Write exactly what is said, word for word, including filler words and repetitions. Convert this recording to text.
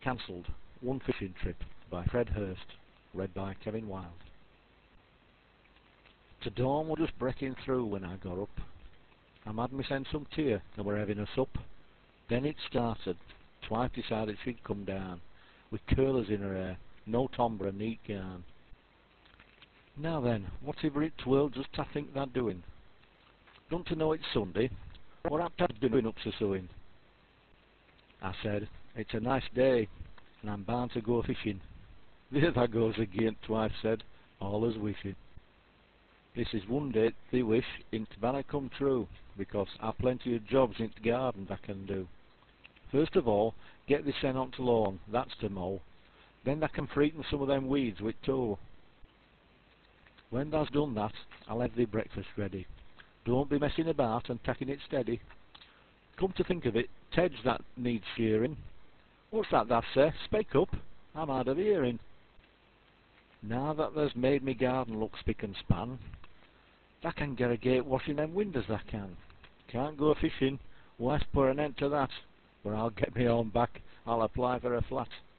Cancelled. One fishing trip by Fred Hurst. Read by Kevin Wild. The dawn was just breaking through when I got up. I mad me send some tea and we're having a sup. Then it started. Twice decided she'd come down, with curlers in her hair, no tomber, neat yarn. Now then, whatever it's world just I think they're doing. Don't you know it's Sunday? What up to doing up so soon? I said, it's a nice day, and I'm bound to go fishing. There that goes again, twice said, all as wishing. This is one day they wish ain't gonna come true, because I've plenty of jobs in the garden I can do. First of all, get this hen onto lawn, that's to mow. Then I can freeten some of them weeds with tow. When thou's done that, I'll have thee breakfast ready. Don't be messing about and taking it steady. Come to think of it, Ted's that needs shearing. What's that thou say? Spake up, I'm hard of hearing. Now that there's made me garden look spick and span, I can get a gate washing them windows I can. Can't go fishing, why's put an end to that? Where I'll get me on back, I'll apply for a flat.